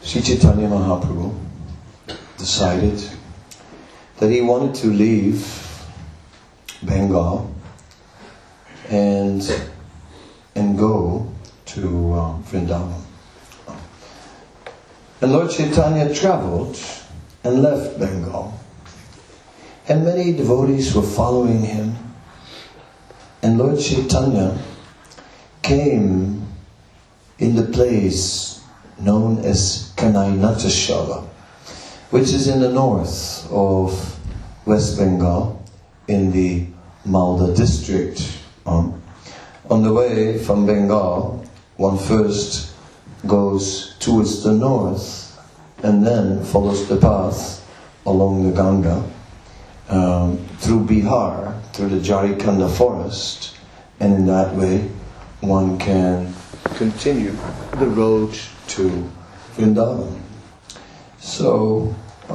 Sri Chaitanya Mahaprabhu decided that he wanted to leave Bengal and go to Vrindavan. And Lord Chaitanya traveled and left Bengal. And many devotees were following him. And Lord Chaitanya came in the place known as Kanai-Natashala, which is in the north of West Bengal, in the Malda district. On the way from Bengal, one first goes towards the north and then follows the path along the Ganga through Bihar, through the Jharikanda forest, and in that way one can continue the road to Vrindavan. So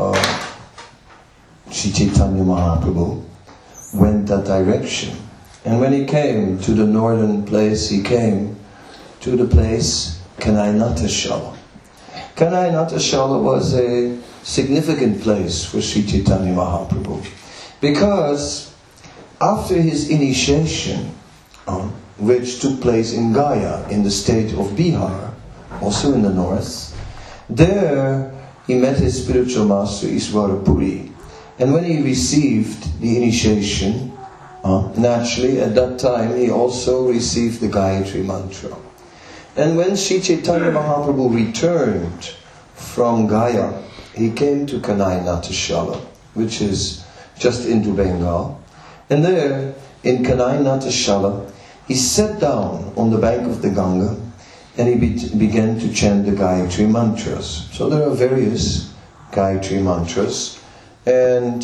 Sri Chaitanya Mahaprabhu went that direction. And when he came to the northern place, he came to the place Kanai-Natashala. Kanai-Natashala was a significant place for Sri Chaitanya Mahaprabhu, because after his initiation, which took place in Gaya, in the state of Bihar, also in the north, there he met his spiritual master Iswara Puri. And when he received the initiation, naturally at that time he also received the Gayatri mantra. And when Sri Chaitanya Mahaprabhu returned from Gaya, he came to Kanai-Natashala, which is just into Bengal. And there, in Kanai-Natashala, he sat down on the bank of the Ganga and he began to chant the Gayatri mantras. So there are various Gayatri mantras, and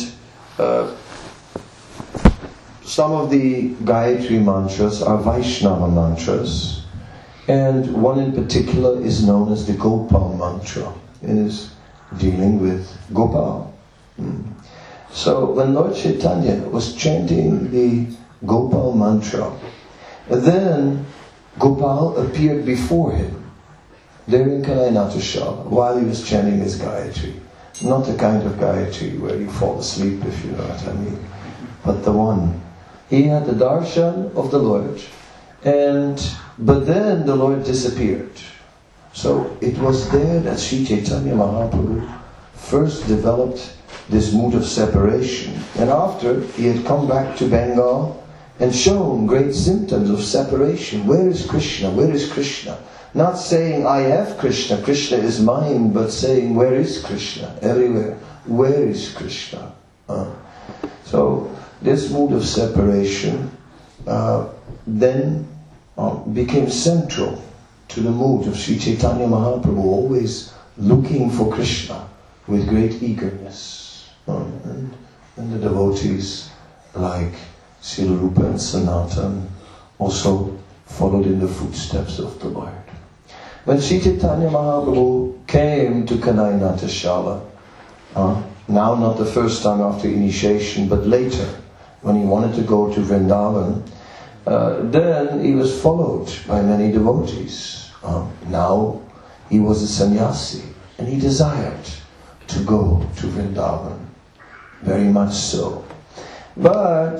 some of the Gayatri mantras are Vaishnava mantras, and one in particular is known as the Gopal mantra. It is dealing with Gopal. So when Lord Chaitanya was chanting the Gopal mantra, then Gopal appeared before him, there in Kanai-Natashala, while he was chanting his Gayatri. Not the kind of Gayatri where you fall asleep, if you know what I mean, but the one. He had the darshan of the Lord, but then the Lord disappeared. So it was there that Sri Chaitanya Mahaprabhu first developed this mood of separation. And after he had come back to Bengal and shown great symptoms of separation. Where is Krishna? Where is Krishna? Not saying, I have Krishna, Krishna is mine, but saying, where is Krishna? Everywhere. Where is Krishna? So this mood of separation then became central to the mood of Sri Chaitanya Mahaprabhu, always looking for Krishna with great eagerness. And the devotees like Srila Rupa and Sanatan also followed in the footsteps of the Lord. When Sri Chaitanya Mahaprabhu came to Kanai-Natashala, now not the first time after initiation, but later, when he wanted to go to Vrindavan, then he was followed by many devotees. Now he was a sannyasi, and he desired to go to Vrindavan, very much so. But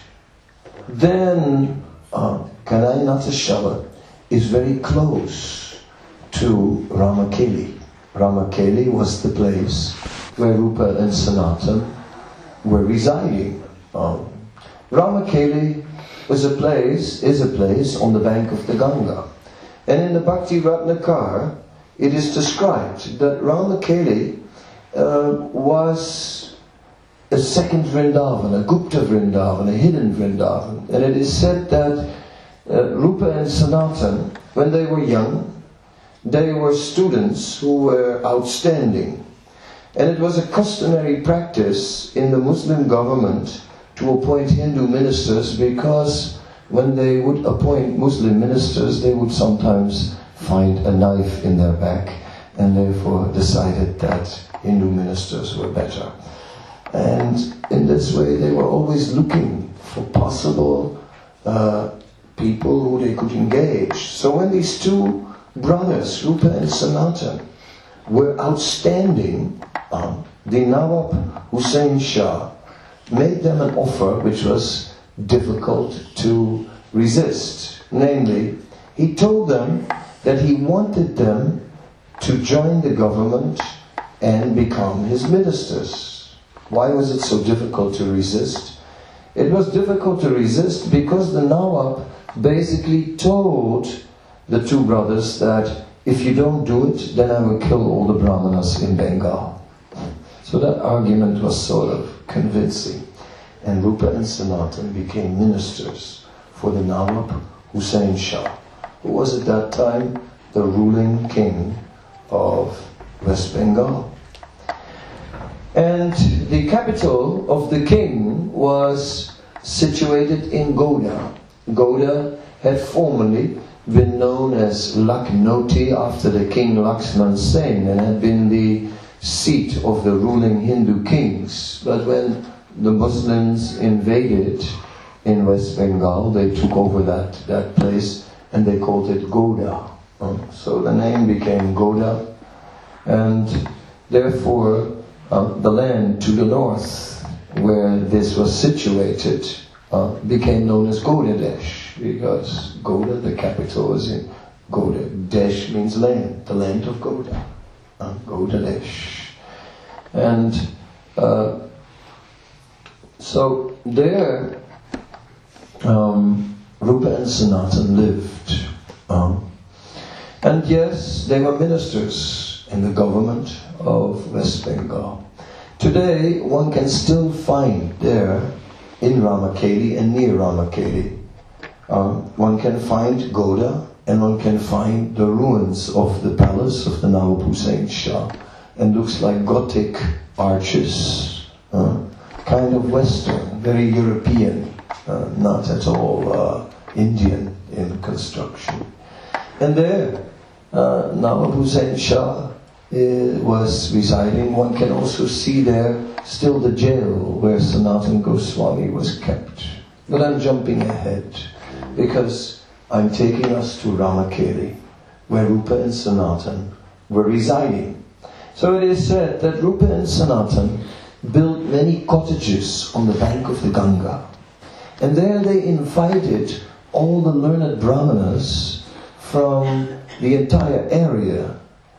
then Kanai-Natashala is very close to Ramakeli. Ramakeli was the place where Rupa and Sanatan were residing. Ramakeli is a place on the bank of the Ganga. And in the Bhakti Ratnakar, it is described that Ramakeli was a second Vrindavan, a Gupta Vrindavan, a hidden Vrindavan. And it is said that Rupa and Sanatan, when they were young, they were students who were outstanding. And it was a customary practice in the Muslim government to appoint Hindu ministers, because when they would appoint Muslim ministers, they would sometimes find a knife in their back, and therefore decided that Hindu ministers were better. And in this way they were always looking for possible people who they could engage. So when these two brothers, Rupa and Sanatan, were outstanding, the Nawab Hussain Shah made them an offer which was difficult to resist. Namely, he told them that he wanted them to join the government and become his ministers. Why was it so difficult to resist? It was difficult to resist because the Nawab basically told the two brothers that if you don't do it, then I will kill all the Brahmanas in Bengal. So that argument was sort of convincing. And Rupa and Sanatan became ministers for the Nawab Hussain Shah, who was at that time the ruling king of West Bengal. And the capital of the king was situated in Goda. Goda had formerly been known as Lakhnoti after the king Lakshman Sen, and had been the seat of the ruling Hindu kings. But when the Muslims invaded in West Bengal, they took over that place and they called it Goda. So the name became Goda, and therefore the land to the north where this was situated became known as Godadesh, because Goda, the capital, is in Goda. Desh means land, the land of Goda. Godadesh. And so there Rupa and Sanatan lived. And yes, they were ministers in the government of West Bengal. Today, one can still find there, in Ramakeli and near Ramakeli, one can find Goda, and one can find the ruins of the palace of the Nawab Hussain Shah. And looks like Gothic arches, kind of Western, very European, not at all Indian in construction. And there, Nawab Hussain Shah was residing. One can also see there still the jail where Sanatan Goswami was kept. But I'm jumping ahead because I'm taking us to Ramakeli, where Rupa and Sanatan were residing. So it is said that Rupa and Sanatan built many cottages on the bank of the Ganga. And there they invited all the learned Brahmanas from the entire area.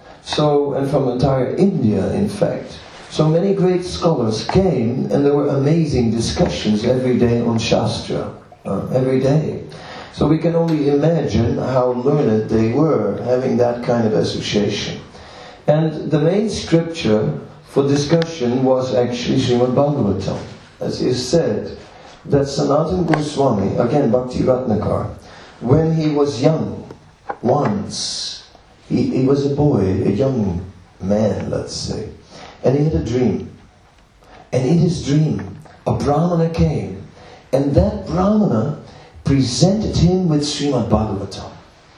And from entire India, in fact. So many great scholars came, and there were amazing discussions every day on Shastra. Every day. So we can only imagine how learned they were, having that kind of association. And the main scripture for discussion was actually Srimad Bhagavatam. As is said, that Sanatan Goswami, again Bhakti Ratnakar, when he was young, once, he was a boy, a young man, let's say, and he had a dream. And in his dream, a Brahmana came, and that Brahmana presented him with Srimad Bhagavatam.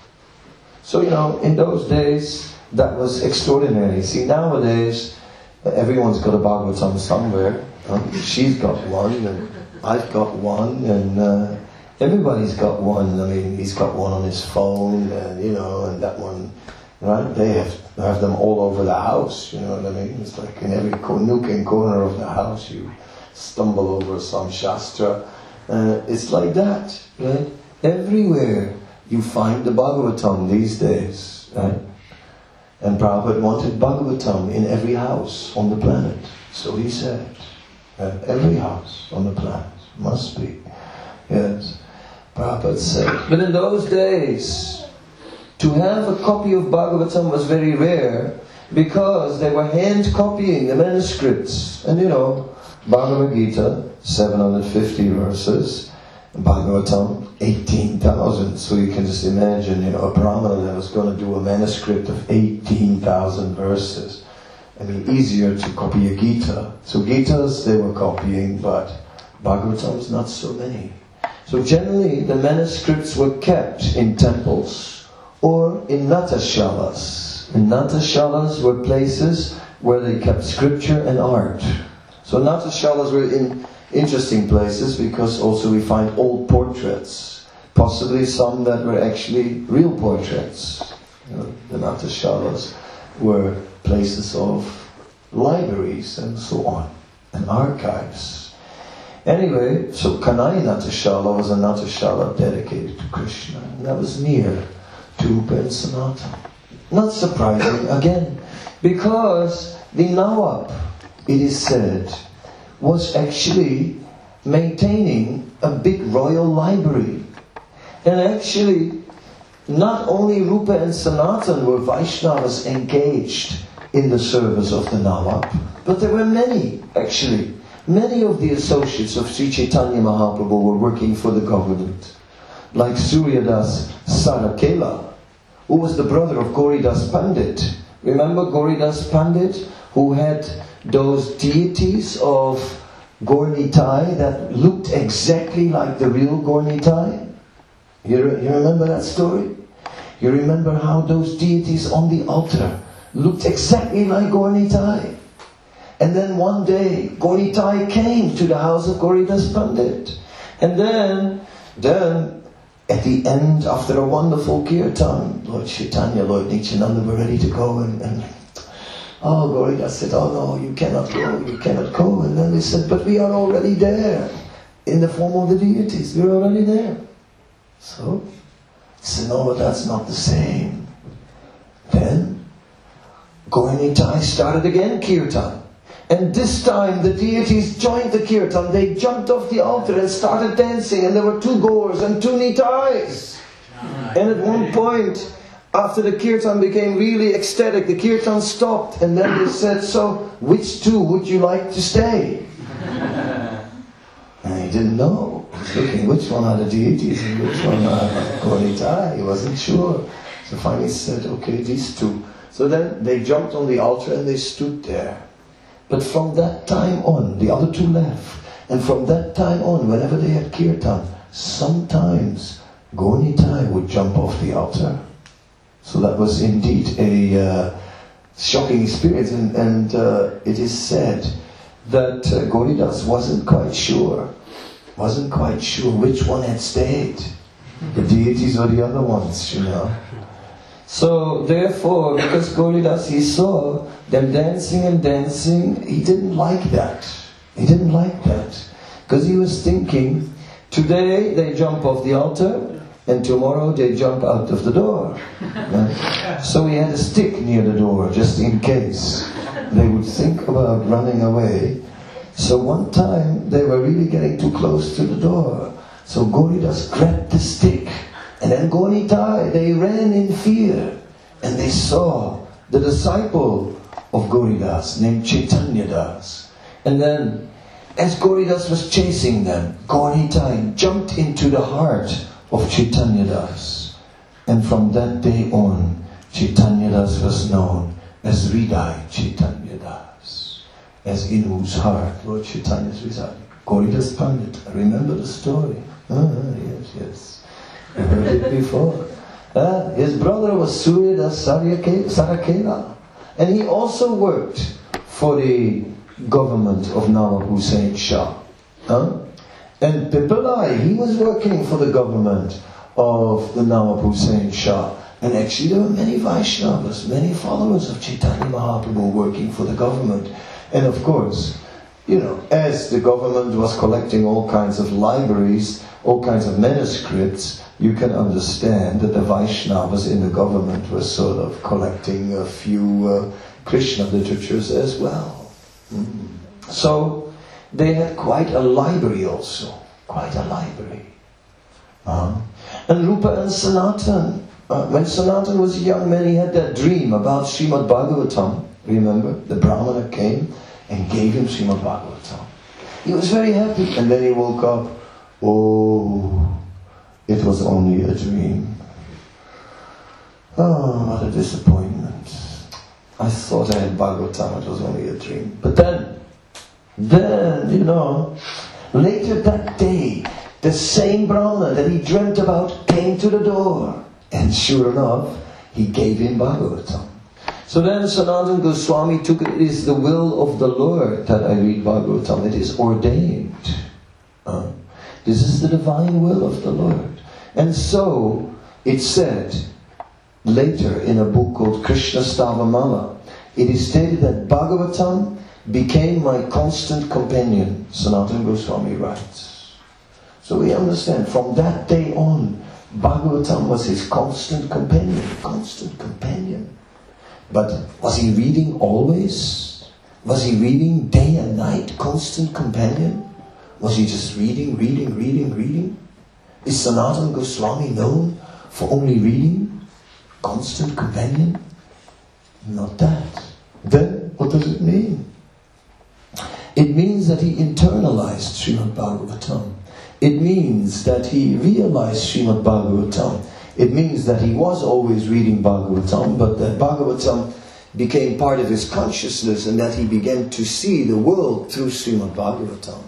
So, in those days, that was extraordinary. See, nowadays, everyone's got a Bhagavatam somewhere. She's got one, and I've got one, and everybody's got one. I mean, he's got one on his phone, and and that one, right? They have them all over the house, you know what I mean? It's like in every nook and corner of the house, you stumble over some Shastra. It's like that, right? Everywhere you find the Bhagavatam these days, right? And Prabhupada wanted Bhagavatam in every house on the planet. So he said, every house on the planet must be. Yes, Prabhupada said. But in those days, to have a copy of Bhagavatam was very rare because they were hand copying the manuscripts. And Bhagavad Gita, 750 verses, Bhagavatam, 18,000. So you can just imagine, a Brahmana that was going to do a manuscript of 18,000 verses. I mean, easier to copy a Gita. So Gitas they were copying, but Bhagavatams not so many. So generally the manuscripts were kept in temples or in Natashalas. And Natashalas were places where they kept scripture and art. So Natashalas were in interesting places because also we find old portraits. Possibly some that were actually real portraits. The Natashalas. were places of libraries and so on, and archives. Anyway, so Kanai Natashala was a Natashala dedicated to Krishna, and that was near to Rupa and Sanatana. Not surprising, again, because the Nawab, it is said, was actually maintaining a big royal library. And actually, not only Rupa and Sanatana were Vaishnavas engaged in the service of the Nawab, but there were many, actually. Many of the associates of Sri Chaitanya Mahaprabhu were working for the government. Like Suryadas Sarakela, who was the brother of Gauridas Pandit. Remember Gauridas Pandit, who had those deities of Gaur-Nitai that looked exactly like the real Gaur-Nitai? You remember that story? You remember how those deities on the altar looked exactly like Gaur-Nitai? And then one day, Gaur-Nitai came to the house of Gauridas Pandit. And then, at the end, after a wonderful kirtan, Lord Chaitanya, Lord Nityananda were ready to go and Gauridas said, oh no, you cannot go. And then they said, but we are already there, in the form of the deities, we're already there. So, he said, no, but that's not the same. Then, Gaur-Nitai started again kirtan. And this time the deities joined the kirtan. They jumped off the altar and started dancing. And there were 2 Gaurs and 2 Nitais. And at one point, after the kirtan became really ecstatic, the kirtan stopped. And then they said, so, which 2 would you like to stay? And he didn't know. He was looking, which one are the deities and which one are Gaur-Nitai? He wasn't sure. So finally he said, okay, these 2. So then they jumped on the altar and they stood there. But from that time on, the other 2 left. And from that time on, whenever they had kirtan, sometimes Gaur-Nitai would jump off the altar. So that was indeed a shocking experience. And it is said that Gauridas wasn't quite sure which one had stayed. The deities or the other ones, you know. So therefore, because Gauridas, he saw them dancing and dancing, he didn't like that. Because he was thinking, today they jump off the altar, and tomorrow they jump out of the door. So he had a stick near the door, just in case they would think about running away. So one time, they were really getting too close to the door. So Gauridas grabbed the stick. And then Gaur-Nitai, they ran in fear. And they saw the disciple of Gauridas named Chaitanya Das. And then, as Gauridas was chasing them, Gaur-Nitai jumped into the heart of Chaitanya Das. And from that day on, Chaitanya Das was known as Hriday Chaitanya Das. As in whose heart Lord Chaitanya is residing. Gauridas Pandit, remember the story? Yes. I heard it before. His brother was Suryadas Sarakela. And he also worked for the government of Nawab Hussain Shah. And Pipalai, he was working for the government of the Nawab Hussain Shah. And actually there were many Vaishnavas, many followers of Chaitanya Mahaprabhu working for the government. And of course, you know, as the government was collecting all kinds of libraries, all kinds of manuscripts, you can understand that the Vaishnavas in the government were sort of collecting a few Krishna literatures as well. So they had quite a library also. Quite a library. And Rupa and Sanatana. When Sanatana was a young man, he had that dream about Srimad Bhagavatam. Remember? The Brahmana came and gave him Srimad Bhagavatam. He was very happy. And then he woke up. Oh, it was only a dream. Oh, what a disappointment. I thought I had Bhagavatam, it was only a dream. But then, you know, later that day, the same Brahmana that he dreamt about came to the door. And sure enough, he gave him Bhagavatam. So then Sanatana Goswami took it is the will of the Lord that I read Bhagavatam. It is ordained. This is the divine will of the Lord. And so, it said later in a book called Krishna Stavamala, it is stated that Bhagavatam became my constant companion, Sanatana Goswami writes. So we understand, from that day on, Bhagavatam was his constant companion. But was he reading always? Was he reading day and night, constant companion? Was he just reading? Is Sanatana Goswami known for only reading? Constant companion? Not that. Then, what does it mean? It means that he internalized Srimad Bhagavatam. It means that he realized Srimad Bhagavatam. It means that he was always reading Bhagavatam, but that Bhagavatam became part of his consciousness and that he began to see the world through Srimad Bhagavatam.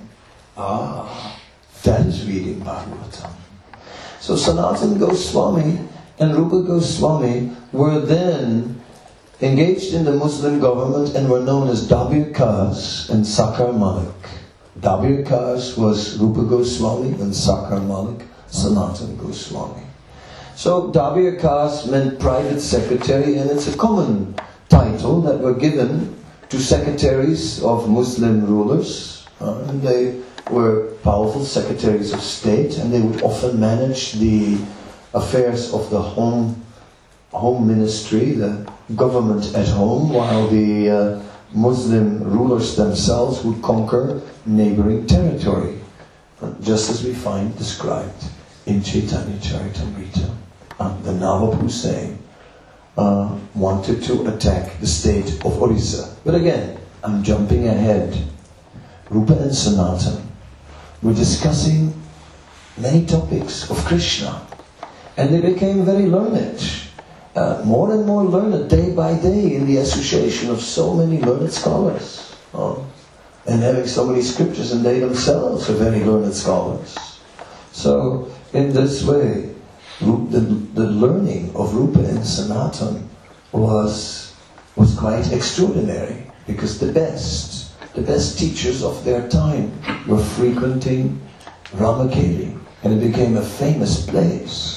That is reading Bhagavatam. So Sanatana Goswami and Rupa Goswami were then engaged in the Muslim government and were known as Dabir Kaz and Sakar Malik. Dabir Kaz was Rupa Goswami and Sakar Malik, Sanatana Goswami. So Dabir Kaz meant private secretary, and it's a common title that were given to secretaries of Muslim rulers. And they were powerful secretaries of state, and they would often manage the affairs of the home ministry, the government at home, while the Muslim rulers themselves would conquer neighboring territory, just as we find described in Chaitanya Charitamrita. The Nawab Hussain wanted to attack the state of Orissa. But again, I'm jumping ahead. Rupa and Sanatana were discussing many topics of Krishna, and they became very learned. More and more learned day by day in the association of so many learned scholars. And having so many scriptures, and they themselves are very learned scholars. So, in this way, the learning of Rupa and Sanatana was quite extraordinary, because the best teachers of their time were frequenting Ramakeli, and it became a famous place.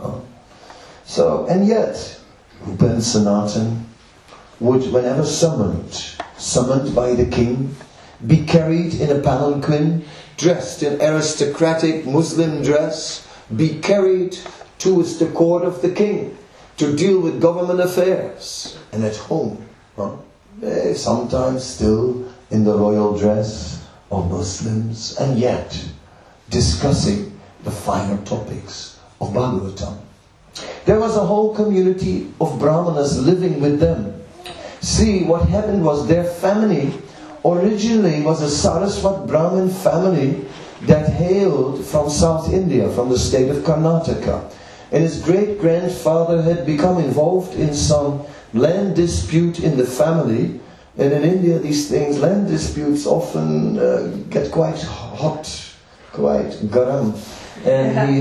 So, and yet, Rupa and Sanatana would, whenever summoned by the king, be carried in a palanquin, dressed in aristocratic Muslim dress, be carried towards the court of the king to deal with government affairs. And at home, sometimes still in the royal dress of Muslims, and yet discussing the finer topics of Bhagavatam. There was a whole community of Brahmanas living with them. See, what happened was their family originally was a Saraswat Brahmin family that hailed from South India, from the state of Karnataka. And his great-grandfather had become involved in some land dispute in the family. And in India, these things, land disputes often get quite hot, quite garam. And he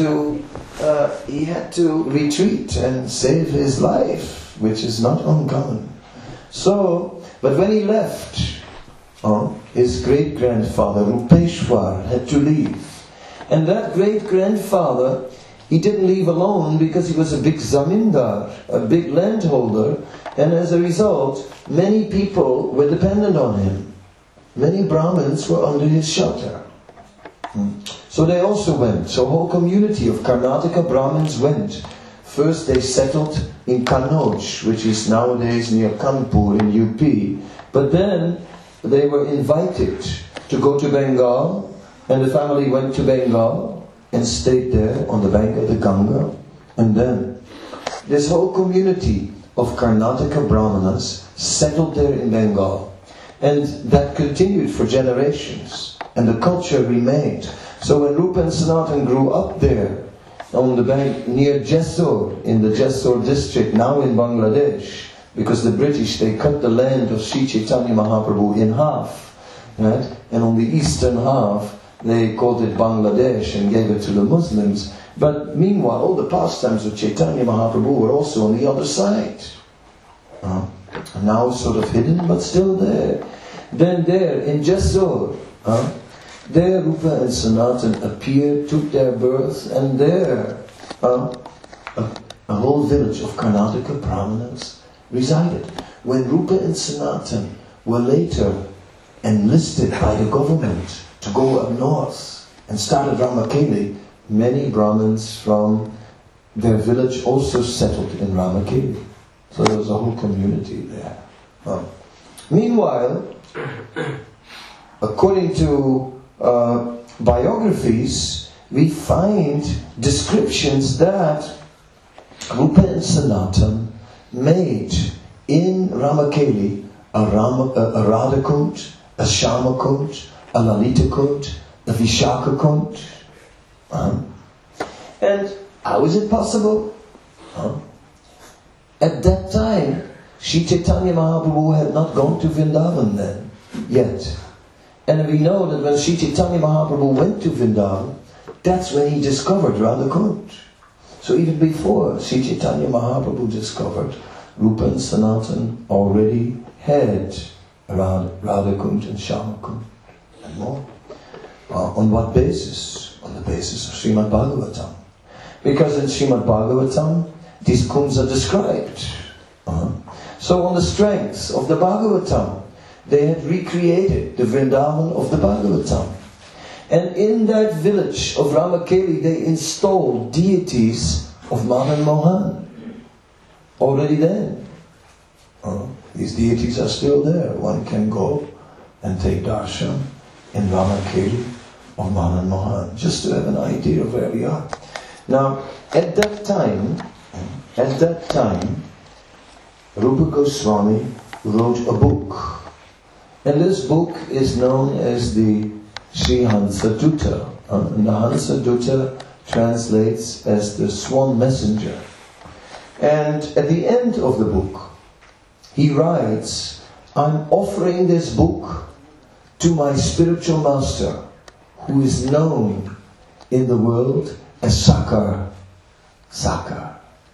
had to retreat and save his life, which is not uncommon. So, but when he left, his great-grandfather, Rupeshwar, had to leave. And that great-grandfather, he didn't leave alone because he was a big zamindar, a big landholder, and as a result, many people were dependent on him. Many Brahmins were under his shelter. So they also went. So a whole community of Karnataka Brahmins went. First they settled in Kannauj, which is nowadays near Kanpur in UP. But then they were invited to go to Bengal, and the family went to Bengal and stayed there on the bank of the Ganga. And then this whole community of Karnataka Brahmanas settled there in Bengal. And that continued for generations. And the culture remained. So when Rupa and Sanatana grew up there, on the bank near Jessore, in the Jessore district, now in Bangladesh, because the British, they cut the land of Sri Chaitanya Mahaprabhu in half, right? And on the eastern half, they called it Bangladesh and gave it to the Muslims. But meanwhile, all the pastimes of Chaitanya Mahaprabhu were also on the other side. Now sort of hidden, but still there. Then there, in Jessore, there Rupa and Sanatana appeared, took their birth, and there a a whole village of Karnataka Brahmanas resided. When Rupa and Sanatan were later enlisted by the government to go up north and started Ramakeli, many Brahmins from their village also settled in Ramakeli. So there was a whole community there. Meanwhile, according to biographies, we find descriptions that Rupa and Sanatan made in Ramakeli a Radhakund, a Shyamakund, a Lalitakund, a Vishakakund. And how is it possible? At that time, Sri Chaitanya Mahaprabhu had not gone to Vrindavan then, yet. And we know that when Sri Chaitanya Mahaprabhu went to Vrindavan, that's when he discovered Radhakund. So even before Sri Chaitanya Mahaprabhu discovered, Rupa and Sanatan already had Radhakund and Shyamakund and more. On what basis? On the basis of Srimad Bhagavatam. Because in Srimad Bhagavatam, these kunds are described. So on the strength of the Bhagavatam, they had recreated the Vrindavan of the Bhagavatam. And in that village of Ramakeli, they installed deities of Madan Mohan. Already then. These deities are still there. One can go and take darshan in Ramakeli of Madan Mohan, just to have an idea of where we are. Now, at that time, Rupa Goswami wrote a book. And this book is known as the Sri Hansa Dutta. And the Hansa Dutta translates as the swan messenger. And at the end of the book, he writes, I'm offering this book to my spiritual master, who is known in the world as Sakar. Sakar.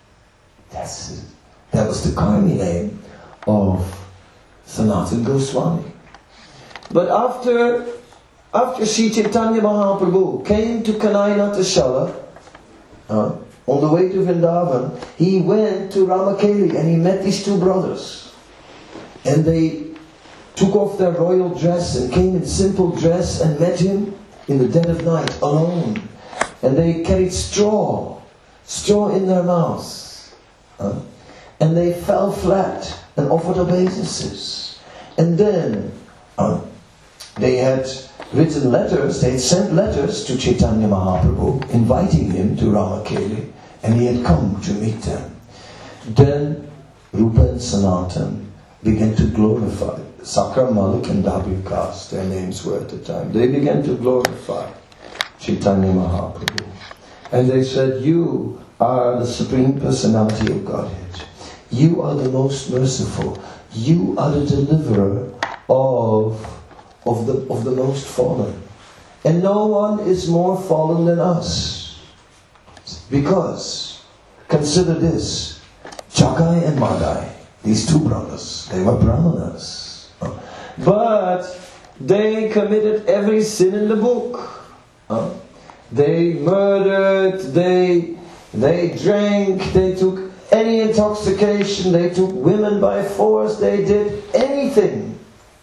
That was the Karmi name of Sanatana Goswami. But after Sri Chaitanya Mahaprabhu came to Kanainata Shala, on the way to Vrindavan, he went to Ramakeli and he met these two brothers. And they took off their royal dress and came in simple dress and met him in the dead of night, alone. And they carried straw in their mouths. And they fell flat and offered obeisances. And then they had written letters, they had sent letters to Chaitanya Mahaprabhu inviting him to Ramakeli, and he had come to meet them. Then Rupa and Sanatan began to glorify. Sakar, Malik and Dabikas, their names were at the time. They began to glorify Chaitanya Mahaprabhu. And they said, you are the Supreme Personality of Godhead. You are the most merciful. You are the deliverer of the most fallen. And no one is more fallen than us. Because, consider this, Jagai and Madai, these two brothers, they were Brahmanas. But they committed every sin in the book. They murdered, they drank, they took any intoxication, they took women by force, they did anything.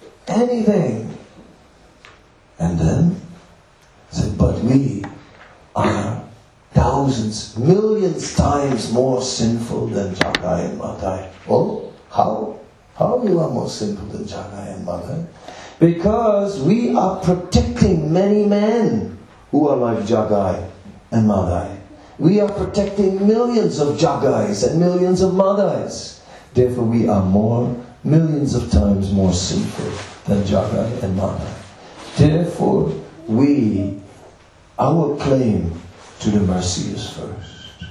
And then said, but we are thousands, millions times more sinful than Jagai and Madai. Oh, how? How you are more sinful than Jagai and Madai? Because we are protecting many men who are like Jagai and Madai. We are protecting millions of Jagais and millions of Madais. Therefore we are millions of times more sinful than Jagai and Madai. Therefore our claim to the mercy is first.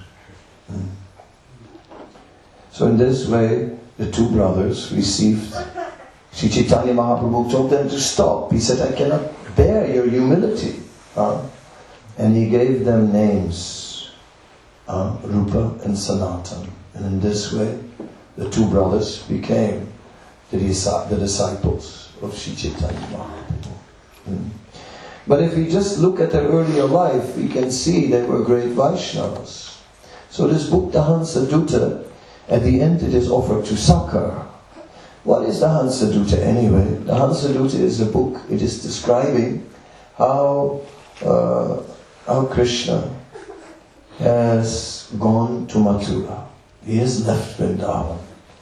So in this way, the two brothers received. Sri Chaitanya Mahaprabhu told them to stop. He said, I cannot bear your humility. And he gave them names, Rupa and Sanatan. And in this way, the two brothers became the disciples of Sri Chaitanya Mahaprabhu. But if we just look at their earlier life, we can see they were great Vaishnavas. So this book, the Hansadutta, at the end it is offered to Sakar. What is the Hansadutta anyway? The Hansadutta is a book, it is describing how Krishna has gone to Mathura. He has left Vrindavan.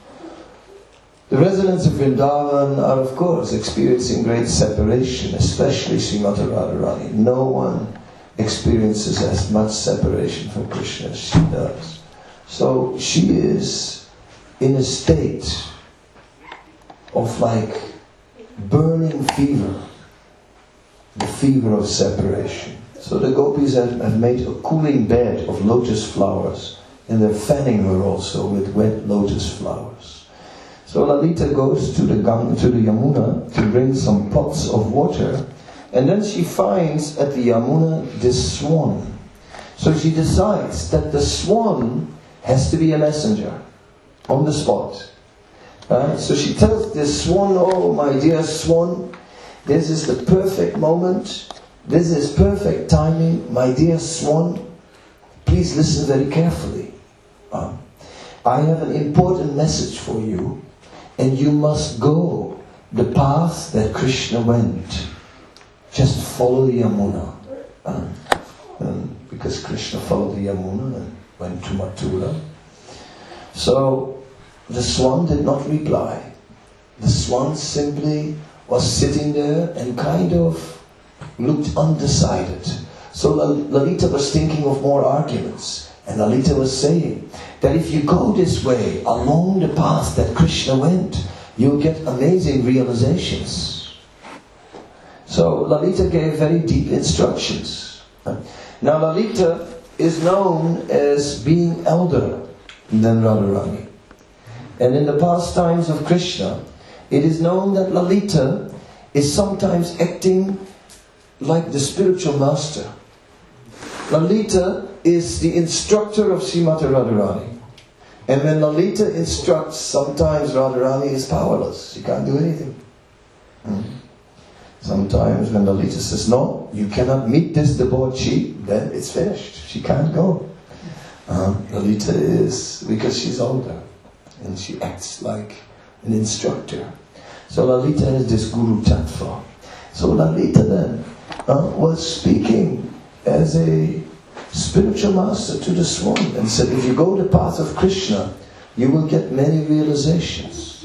The residents of Vrindavan are of course experiencing great separation, especially Srimati Radharani. No one experiences as much separation from Krishna as she does. So she is in a state of like burning fever, the fever of separation. So the gopis have made a cooling bed of lotus flowers, and they're fanning her also with wet lotus flowers. So Lalita goes to the Yamuna to bring some pots of water, and then she finds at the Yamuna this swan. So she decides that the swan has to be a messenger on the spot. So she tells this swan, "Oh, my dear swan, this is the perfect moment. This is perfect timing. My dear swan, please listen very carefully. I have an important message for you, and you must go the path that Krishna went. Just follow the Yamuna." Because Krishna followed the Yamuna and went to Mathura. So the swan did not reply. The swan simply was sitting there and kind of looked undecided. So Lalita was thinking of more arguments. And Lalita was saying that if you go this way, along the path that Krishna went, you'll get amazing realizations. So Lalita gave very deep instructions. Now Lalita is known as being elder than Radharani. And in the pastimes of Krishna, it is known that Lalita is sometimes acting like the spiritual master. Lalita is the instructor of Srimati Radharani. And when Lalita instructs, sometimes Radharani is powerless. She can't do anything. Sometimes when Lalita says, "No, you cannot meet this debauchee," then it's finished. She can't go. Lalita is, because she's older, and she acts like an instructor. So Lalita is this Guru Tattva. So Lalita then was speaking as a spiritual master to the swan and said, if you go the path of Krishna, you will get many realizations.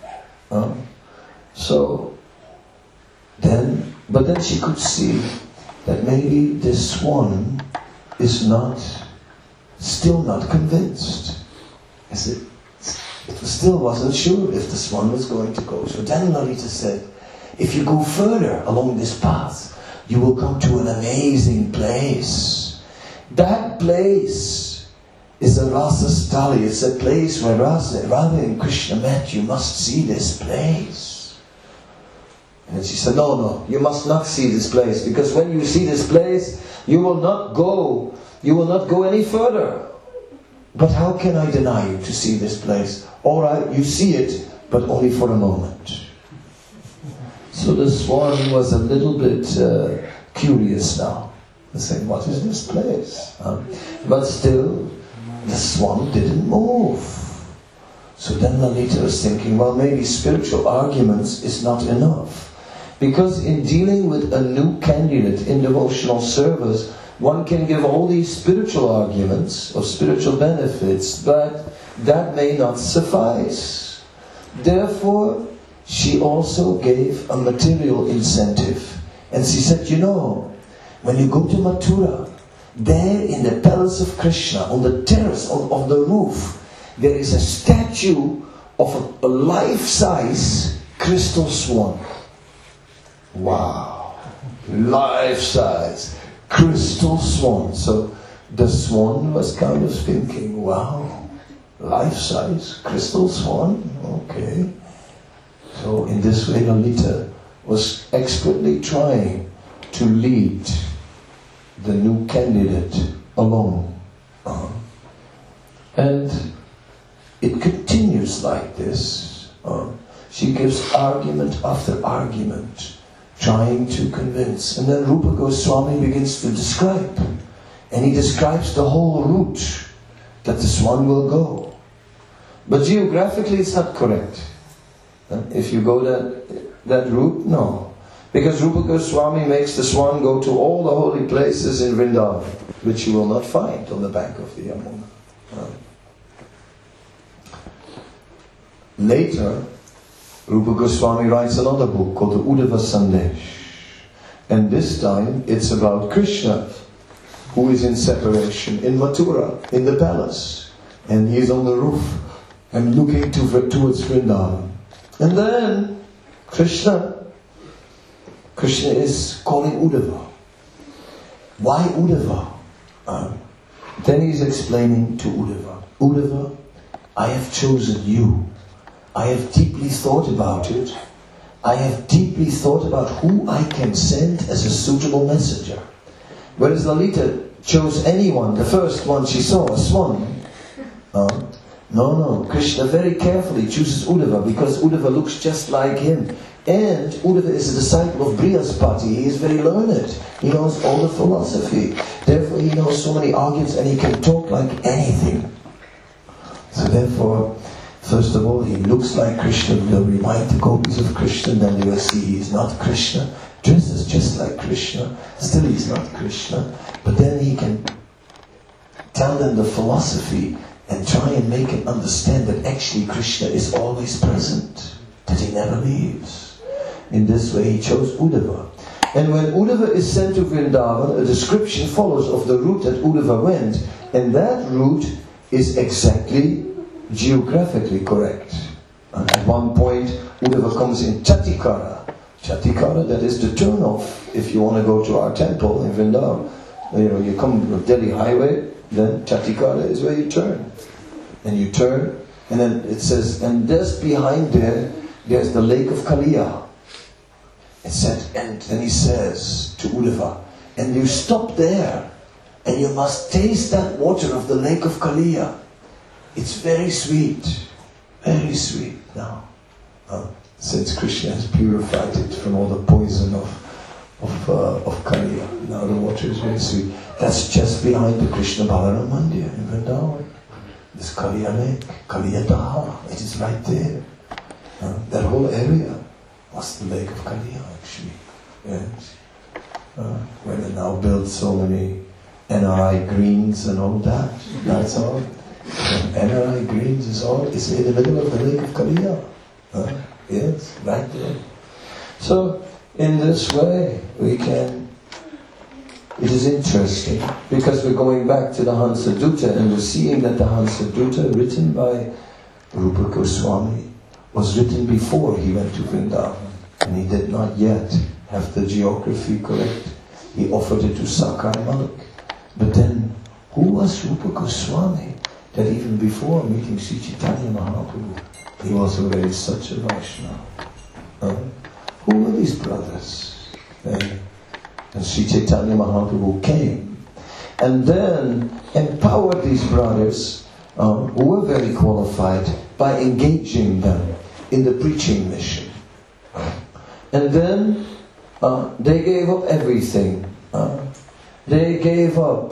But then she could see that maybe this swan is still not convinced. It still wasn't sure if the swan was going to go. So then Lalita said, if you go further along this path, you will come to an amazing place. That place is a Rasa Stali. It's a place where Radha and Krishna met. You must see this place. And she said, no, you must not see this place, because when you see this place, you will not go any further. But how can I deny you to see this place? Alright, you see it, but only for a moment. So the swan was a little bit curious now. And saying, what is this place? But still, the swan didn't move. So then Lalita was thinking, well, maybe spiritual arguments is not enough. Because in dealing with a new candidate in devotional service, one can give all these spiritual arguments of spiritual benefits, but that may not suffice. Therefore, she also gave a material incentive. And she said, when you go to Mathura, there in the palace of Krishna, on the terrace of the roof, there is a statue of a life-size crystal swan. Wow! Life-size crystal swan. So the swan was kind of thinking, wow, life-size crystal swan? Okay. So in this way Lalita was expertly trying to lead the new candidate along. And it continues like this. She gives argument after argument, trying to convince. And then Rupa Goswami begins to describe. And he describes the whole route that the swan will go. But geographically it's not correct. If you go that route, no. Because Rupa Goswami makes the swan go to all the holy places in Vrindavan, which you will not find on the bank of the Yamuna. Later, Rupa Goswami writes another book called the Uddhava Sandesh. And this time it's about Krishna, who is in separation in Mathura, in the palace. And he is on the roof and looking towards Vrindavan. And then Krishna is calling Uddhava. Why Uddhava? Then he's explaining to Uddhava, Uddhava, I have chosen you. I have deeply thought about it. I have deeply thought about who I can send as a suitable messenger. Whereas Lalita chose anyone, the first one she saw, a swan. No, Krishna very carefully chooses Uddhava because Uddhava looks just like him. And Uddhava is a disciple of Brihaspati. He is very learned. He knows all the philosophy. Therefore he knows so many arguments and he can talk like anything. So therefore, first of all, he looks like Krishna. They'll remind the gopis of Krishna, then they will see he is not Krishna. Dresses just like Krishna. Still he's not Krishna. But then he can tell them the philosophy and try and make them understand that actually Krishna is always present, that he never leaves. In this way he chose Uddhava. And when Uddhava is sent to Vrindavan, a description follows of the route that Uddhava went, and that route is exactly geographically correct. And at one point Uddhava comes in Chatikara. Chatikara, that is the turn-off if you want to go to our temple in Vrindavan. You come with Delhi highway, then Chatikara is where you turn. And you turn, and then it says, and just behind there's the lake of Kaliya. It said, and then he says to Uddhava, and you stop there, and you must taste that water of the lake of Kaliya. It's very sweet now. Since Krishna has purified it from all the poison of Kaliya. Now the water is very sweet. That's just behind the Krishna Balaram Mandir in Vrindavan. This Kaliya Lake, Kaliya Daha, it is right there. That whole area was the lake of Kaliya actually. Yes. Where they now build so many NRI greens and all that. That's all. NRI greens is in the middle of the lake of Kaliya. Yes, right there. So, in this way, it is interesting, because we're going back to the Hansadutta, and we're seeing that the Hansadutta, written by Rupa Goswami, was written before he went to Vrindavan, and he did not yet have the geography correct. He offered it to Sakar Malik. But then, who was Rupa Goswami? That even before meeting Sri Chaitanya Mahaprabhu, he was already such a Vaishnava. Who were these brothers? And Sri Chaitanya Mahaprabhu came and then empowered these brothers who were very qualified by engaging them in the preaching mission. And then they gave up everything. They gave up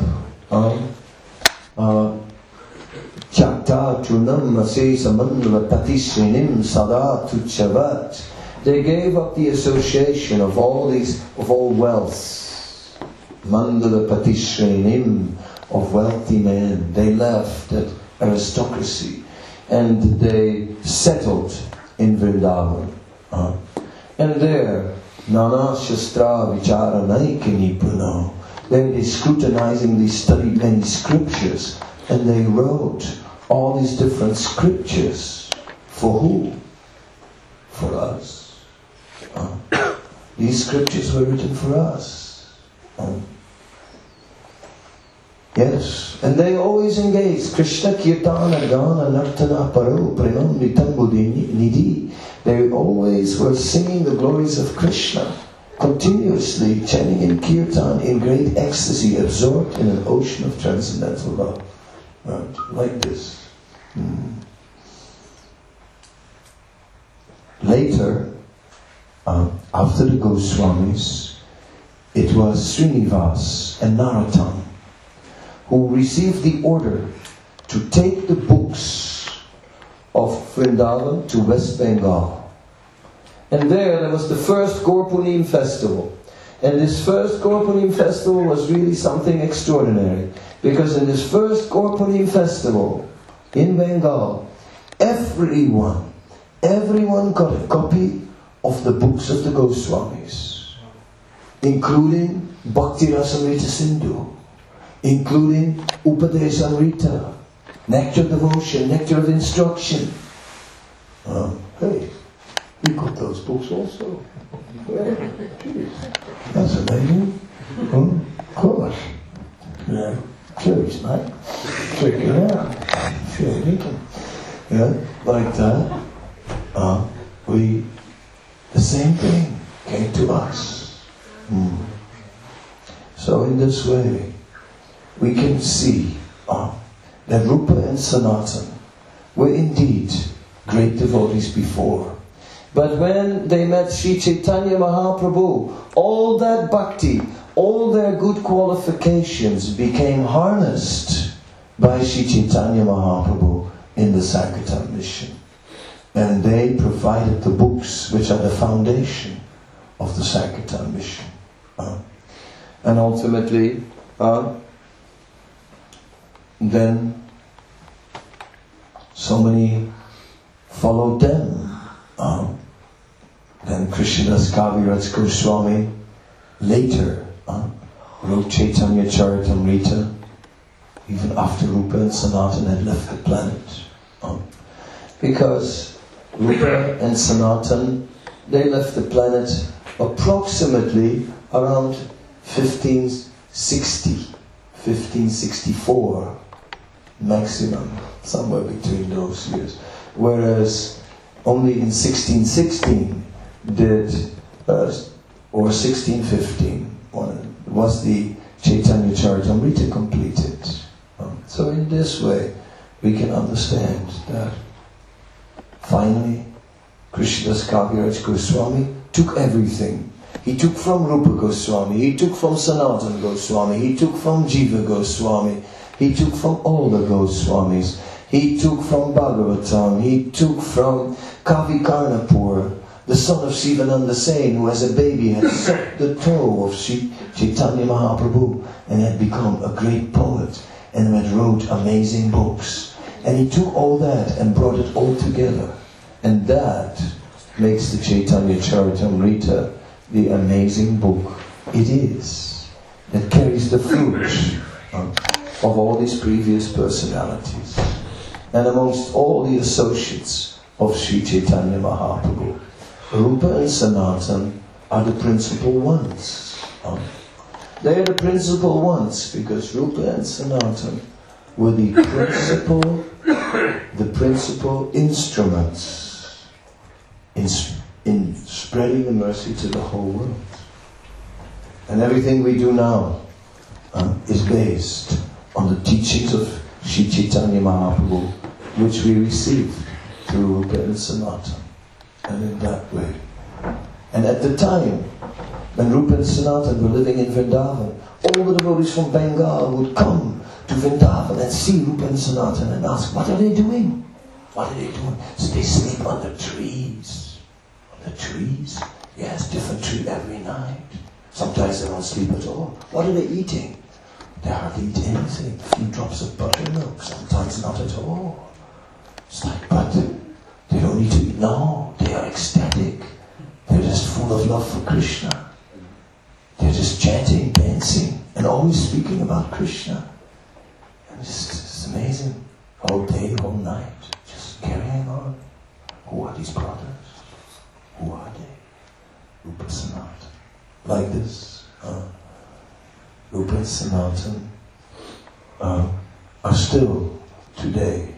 Chakta Chunam Mase Samandva Patisrinim Sada Tuchavat. They gave up the association of all wealth. Mandala Patisrinim, of wealthy men. They left that aristocracy and they settled in Vrindavan. And there, Nana Shastra Vichara Naikini Puno. Then they scrutinizingly studied many scriptures and they wrote all these different scriptures. For who? For us. These scriptures were written for us. Yes, and they always engaged. Krishna Kirtana Gana Nartana Paro Pranam Nitambudi Nidhi. They always were singing the glories of Krishna, continuously chanting in kirtan in great ecstasy, absorbed in an ocean of transcendental love. Right, like this. Later, after the Goswamis, it was Srinivas and Narottam who received the order to take the books of Vrindavan to West Bengal. And there was the first Gaur-Punim festival. And this first Gaur-Punim festival was really something extraordinary. Because in this first Gaur-Punim festival in Bengal, everyone got a copy of the books of the Goswamis, including Bhakti Rasamrita Sindhu, including Upadesamrita, Nectar Devotion, Nectar of Instruction. Hey, you got those books also. Well, geez, that's amazing. Of course. Yeah, curious, mate. Check it out. Sure, you can. Yeah, like that. The same thing came to us. So in this way, we can see that Rupa and Sanatan were indeed great devotees before. But when they met Sri Chaitanya Mahaprabhu, all that bhakti, all their good qualifications became harnessed by Sri Chaitanya Mahaprabhu in the Sankirtan mission. And they provided the books which are the foundation of the Sankirtan mission. And ultimately, then so many followed them. Then Krishnadas Kaviraj Goswami later wrote Chaitanya Charitamrita, even after Rupa and Sanatan had left the planet. Because Rupa and Sanatan, they left the planet approximately around 1560, 1564 maximum, somewhere between those years. Whereas only in 1616 or 1615 was the Chaitanya Charitamrita completed. So in this way, we can understand that finally Krishnadas Kaviraj Goswami took everything. He took from Rupa Goswami, he took from Sanatan Goswami, he took from Jiva Goswami, he took from all the Goswamis, he took from Bhagavatam, he took from Kavi Karnapur, the son of Sivananda Sen, who as a baby had sucked the toe of Chaitanya Mahaprabhu and had become a great poet and had wrote amazing books. And he took all that and brought it all together. And that makes the Chaitanya Charitamrita the amazing book it is, that carries the fruit of all these previous personalities. And amongst all the associates of Sri Chaitanya Mahaprabhu, Rupa and Sanatan are the principal ones. They are the principal ones because Rupa and Sanatan were the principal instruments in spreading the mercy to the whole world. And everything we do now is based on the teachings of Sri Chaitanya Mahaprabhu, which we received through Rupa and Sanatan. And in that way. And at the time when Rupa and Sanatan were living in Vrindavan, all the devotees from Bengal would come to Vrindavan and see Rupa and Sanatan and ask, what are they doing? What are they doing? So they sleep under trees. Under trees? Yes, different tree every night. Sometimes they don't sleep at all. What are they eating? They hardly eat anything. A few drops of buttermilk. Sometimes not at all. It's like, but they don't need to eat. No, they are ecstatic. They're just full of love for Krishna. They're just chanting, dancing, and always speaking about Krishna. And it's amazing. All day, all night, just carrying on. Who are these brothers? Who are they? Rupa Sanatan. Like this. Rupa and Sanatan are still today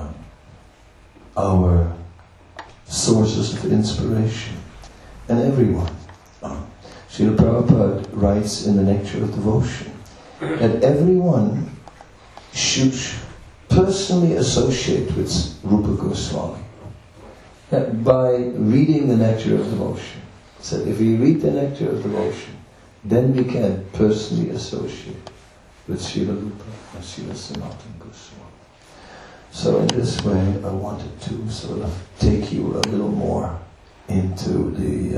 our sources of inspiration. And everyone. Srila Prabhupada writes in the Nectar of Devotion that everyone should personally associate with Rupa Goswami. That by reading the Nectar of Devotion. So if we read the Nectar of Devotion, then we can personally associate with Srila Rupa and Srila Sanatan Goswami. So in this way, I wanted to sort of take you a little more into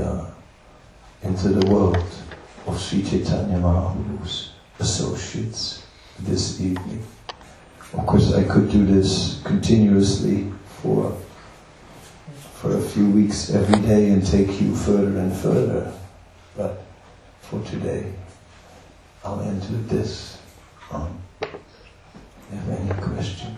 the world of Sri Chaitanya Mahaprabhu's associates this evening. Of course, I could do this continuously for a few weeks every day and take you further and further. But for today, I'll end with this. Do you have any questions?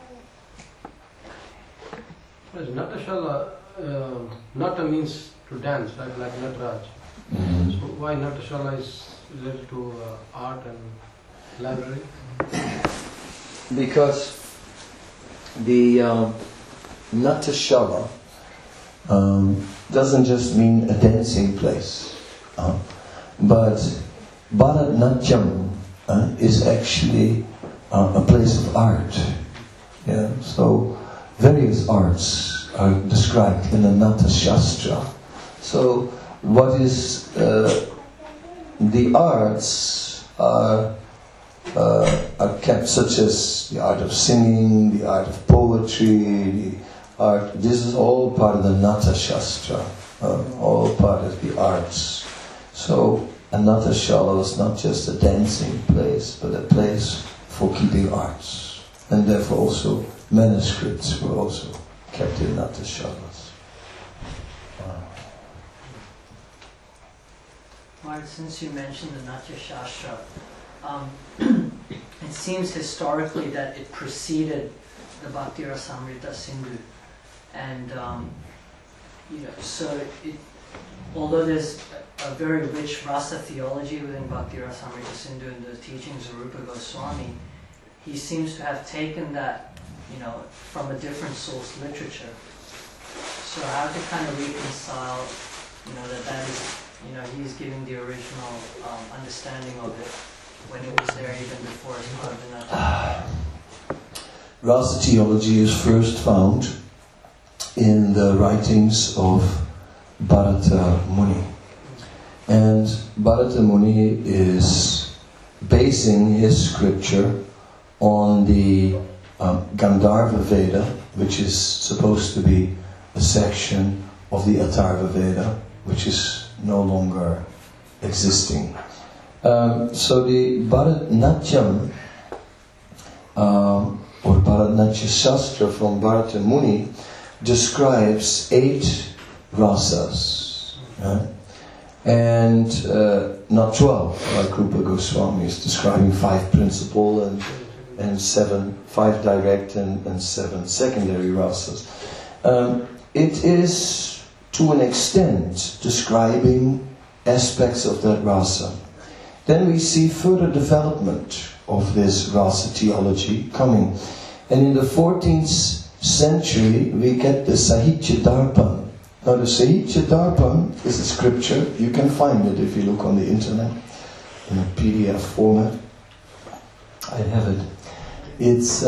Yes, Natashala, Nata means to dance, right? Like Nataraj. Mm-hmm. So why Natashala is related to art and library? Because the Natashala doesn't just mean a dancing place, but Bharatnatyam is actually a place of art. Yeah, so various arts are described in the Nata Shastra. So what is the arts are kept, such as the art of singing, the art of poetry, the art. This is all part of the Nata Shastra, all part of the arts. So a Natashala is not just a dancing place, but a place for keeping arts, and therefore also manuscripts were also kept in Natashalas. Mark, since you mentioned the Natya Shastra, it seems historically that it preceded the Bhakti Rasamrita Sindhu, and so although there's a very rich rasa theology within Bhakti Rasamrita Sindhu and the teachings of Rupa Goswami, he seems to have taken that, from a different source literature. So how to kind of reconcile, that is, he's giving the original understanding of it when it was there even before it's part of the Natya. Rasa theology is first found in the writings of Bharata Muni. And Bharata Muni is basing his scripture on the Gandharva Veda, which is supposed to be a section of the Atharva Veda, which is no longer existing. So the Bharatnatyam, or Bharatnatya Shastra from Bharata Muni, describes 8 rasas, and not 12, like Rupa Goswami is describing 5 principal and 5 direct and 7 secondary rasas. It is to an extent describing aspects of that rasa. Then we see further development of this rasa theology coming. And in the 14th century we get the Sahitya Darpan. Now the Sahitya Darpan is a scripture, you can find it if you look on the internet in a PDF format. I have it. It's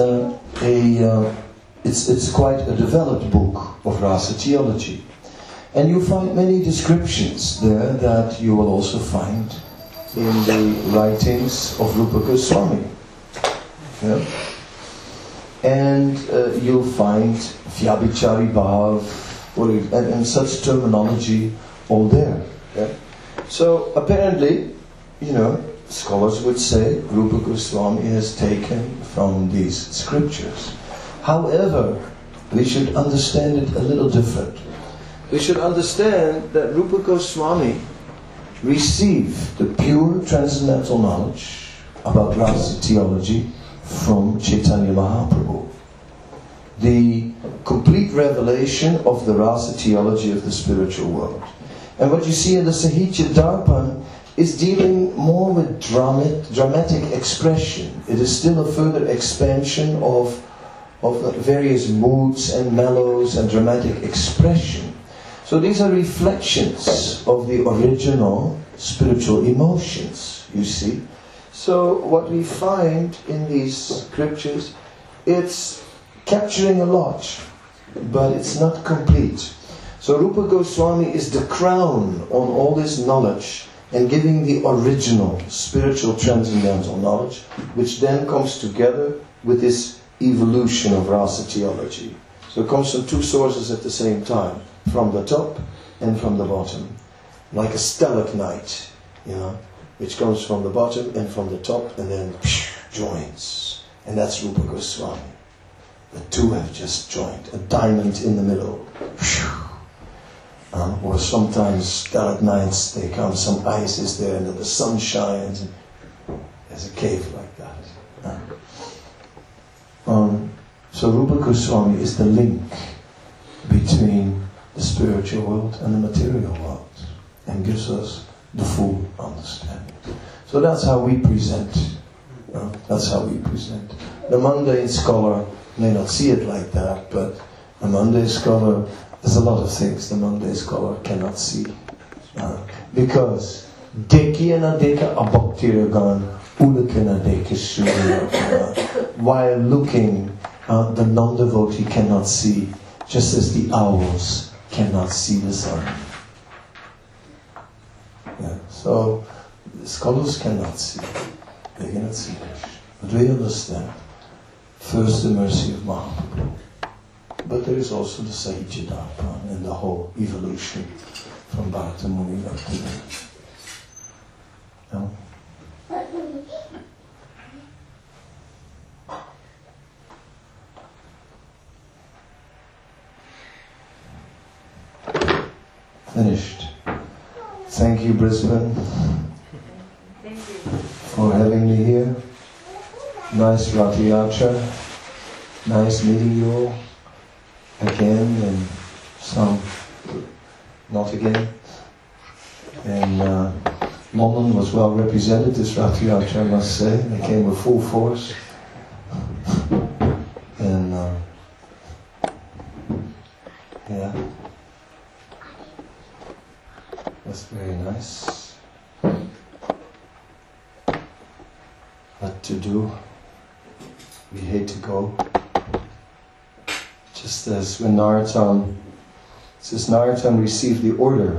quite a developed book of rasa theology. And you find many descriptions there that you will also find in the writings of Rupa Goswami. Yeah? And you'll find Vyabhichari Bhav and such terminology all there. Yeah? So apparently, scholars would say Rupa Goswami has taken from these scriptures. However, we should understand it a little different. We should understand that Rupa Goswami received the pure transcendental knowledge about rasa theology from Chaitanya Mahaprabhu. The complete revelation of the rasa theology of the spiritual world. And what you see in the Sahitya Darpan is dealing more with dramatic expression. It is still a further expansion of various moods and mellows and dramatic expression. So these are reflections of the original spiritual emotions, you see. So what we find in these scriptures, it's capturing a lot, but it's not complete. So Rupa Goswami is the crown on all this knowledge and giving the original spiritual transcendental knowledge, which then comes together with this evolution of rasa theology. So it comes from two sources at the same time, from the top and from the bottom. Like a stalagmite, which comes from the bottom and from the top and then joins. And that's Rupa Goswami. The two have just joined, a diamond in the middle. Or sometimes stalagmites, they come, some ice is there and then the sun shines. And there's a cave like that. So Rupa Goswami is the link between the spiritual world and the material world and gives us the full understanding. So that's how we present. That's how we present. The mundane scholar may not see it like that, but a mundane scholar, there's a lot of things the mundane scholar cannot see. Because Deki and Adeka Abhaktiragan, Ulakana Deka Surya, while looking, the non-devotee cannot see, just as the owls cannot see the sun. So the scholars cannot see. They cannot see Krishna. But we understand. First the mercy of Mahaprabhu. But there is also the Sahijadharma and the whole evolution from Bharata Muni up to now. Finished. Thank you, Brisbane. Thank you. For having me here. Nice Rathayatra. Nice meeting you all again and some not again. And London was well represented this Rathayatra, I must say. They came with full force. And that's very nice. What to do? We hate to go. Just as when Narottam received the order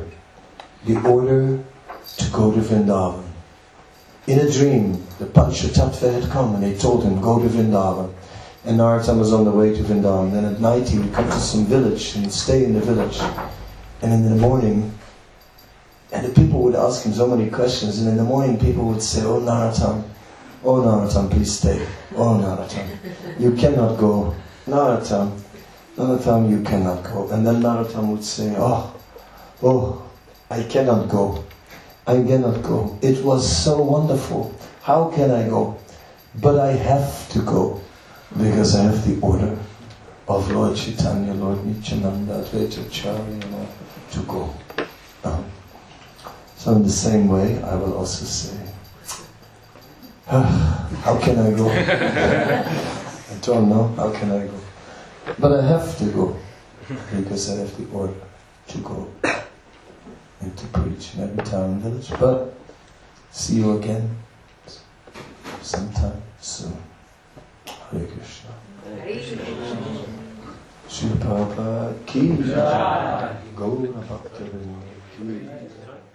to go to Vrindavan. In a dream, the Panchatattva had come and they told him, go to Vrindavan. And Narottam was on the way to Vrindavan. Then at night he would come to some village and stay in the village. And in the morning, and the people would ask him so many questions, and in the morning people would say, oh Narottam, please stay. Oh Narottam, you cannot go. Narottam, you cannot go. And then Narottam would say, oh, I cannot go. I cannot go. It was so wonderful. How can I go? But I have to go. Because I have the order of Lord Chaitanya, Lord Nityananda, Advaita Acharya, to go. So in the same way, I will also say, how can I go? I don't know, how can I go? But I have to go, because I have the order to go and to preach in every town and village. But see you again sometime soon. Hare Krishna. Srila Prabhupada ki jai. Gaura Bhakta Vrinda ki jai.